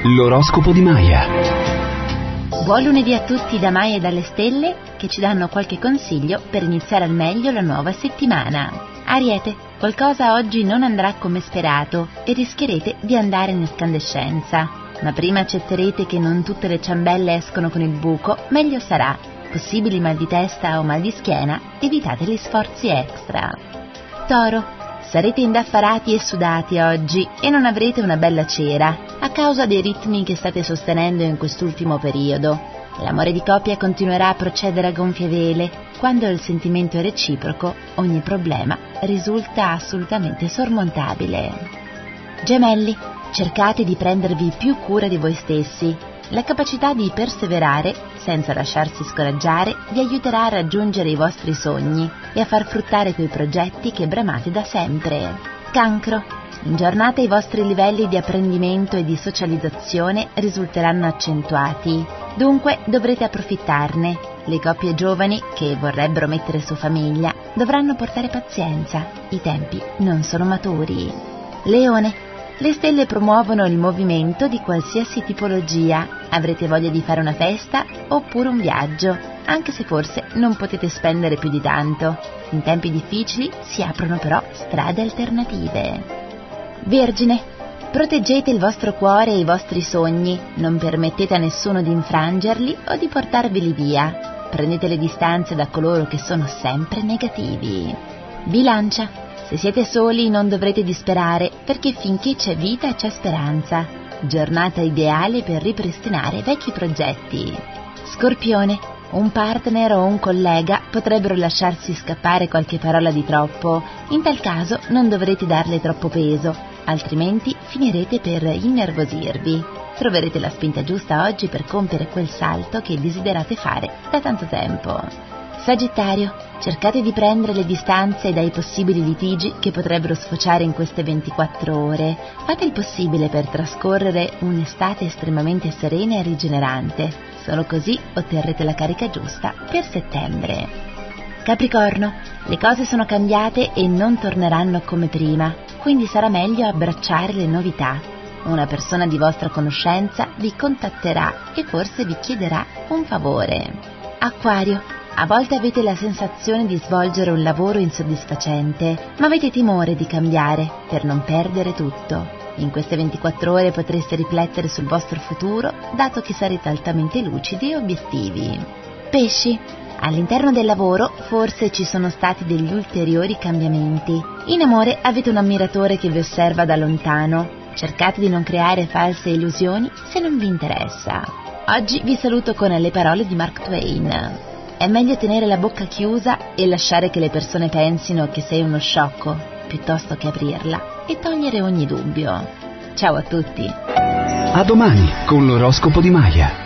L'oroscopo di Maya. Buon lunedì a tutti da Maya e dalle stelle, che ci danno qualche consiglio per iniziare al meglio la nuova settimana. Ariete, qualcosa oggi non andrà come sperato e rischierete di andare in escandescenza. Ma prima accetterete che non tutte le ciambelle escono con il buco, meglio sarà. Possibili mal di testa o mal di schiena, evitate gli sforzi extra. Toro, sarete indaffarati e sudati oggi e non avrete una bella cera a causa dei ritmi che state sostenendo in quest'ultimo periodo. L'amore di coppia continuerà a procedere a gonfie vele. Quando il sentimento è reciproco, ogni problema risulta assolutamente sormontabile. Gemelli, cercate di prendervi più cura di voi stessi. La capacità di perseverare, senza lasciarsi scoraggiare, vi aiuterà a raggiungere i vostri sogni e a far fruttare quei progetti che bramate da sempre. Cancro, in giornata i vostri livelli di apprendimento e di socializzazione risulteranno accentuati, dunque dovrete approfittarne. Le coppie giovani che vorrebbero mettere su famiglia dovranno portare pazienza, i tempi non sono maturi. Leone, le stelle promuovono il movimento di qualsiasi tipologia. Avrete voglia di fare una festa oppure un viaggio, anche se forse non potete spendere più di tanto. In tempi difficili si aprono però strade alternative. Vergine, proteggete il vostro cuore e i vostri sogni, non permettete a nessuno di infrangerli o di portarveli via. Prendete le distanze da coloro che sono sempre negativi. Bilancia, se siete soli non dovrete disperare, perché finché c'è vita c'è speranza. Giornata ideale per ripristinare vecchi progetti. Scorpione, un partner o un collega potrebbero lasciarsi scappare qualche parola di troppo. In tal caso non dovrete darle troppo peso, altrimenti finirete per innervosirvi. Troverete la spinta giusta oggi per compiere quel salto che desiderate fare da tanto tempo. Sagittario, cercate di prendere le distanze dai possibili litigi che potrebbero sfociare in queste 24 ore. Fate il possibile per trascorrere un'estate estremamente serena e rigenerante. Solo così otterrete la carica giusta per settembre. Capricorno, le cose sono cambiate e non torneranno come prima, quindi sarà meglio abbracciare le novità. Una persona di vostra conoscenza vi contatterà e forse vi chiederà un favore. Acquario, a volte avete la sensazione di svolgere un lavoro insoddisfacente, ma avete timore di cambiare per non perdere tutto. In queste 24 ore potreste riflettere sul vostro futuro, dato che sarete altamente lucidi e obiettivi. Pesci, all'interno del lavoro forse ci sono stati degli ulteriori cambiamenti. In amore avete un ammiratore che vi osserva da lontano. Cercate di non creare false illusioni se non vi interessa. Oggi vi saluto con le parole di Mark Twain. È meglio tenere la bocca chiusa e lasciare che le persone pensino che sei uno sciocco, piuttosto che aprirla e togliere ogni dubbio. Ciao a tutti! A domani con l'oroscopo di Maya.